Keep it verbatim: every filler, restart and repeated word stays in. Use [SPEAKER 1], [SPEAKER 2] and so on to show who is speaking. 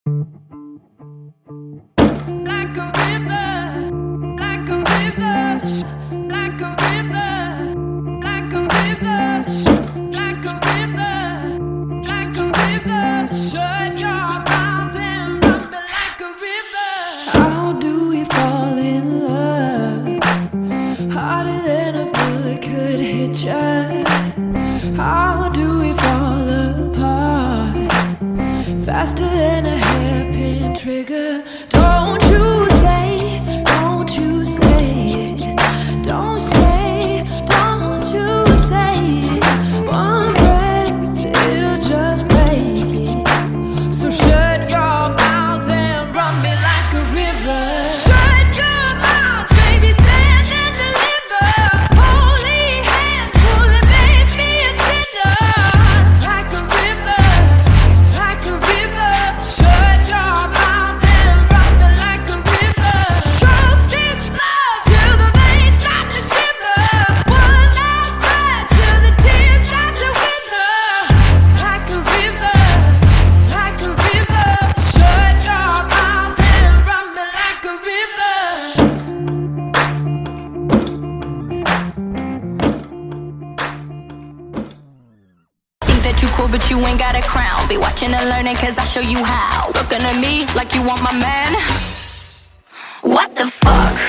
[SPEAKER 1] Like a river, like a river, like a river, like a river, like a river, like a river. Shut your mouth and run me like a river. How do we fall in love? Harder than a bullet could hit ya. How do we fall apart? Faster than a hairpin trigger. Don't you say, don't you say it. Don't say, don't you say it. One breath, it'll just break it. So shut your mouth and run me like a river. Shut your mouth, baby, stand and deliver. Holy hands, pulling, make me a sinner. Like a river, like a river. Shut your mouth and run me like a river. Choke this love till the veins start to shiver. One last breath till the tears start to wither. Like a river, like a river. Shut your mouth and run me like a river.
[SPEAKER 2] Think that you cool, but you ain't got a crown. Be watching and learning, cause I show you how. Looking at me like you want my man. What the fuck?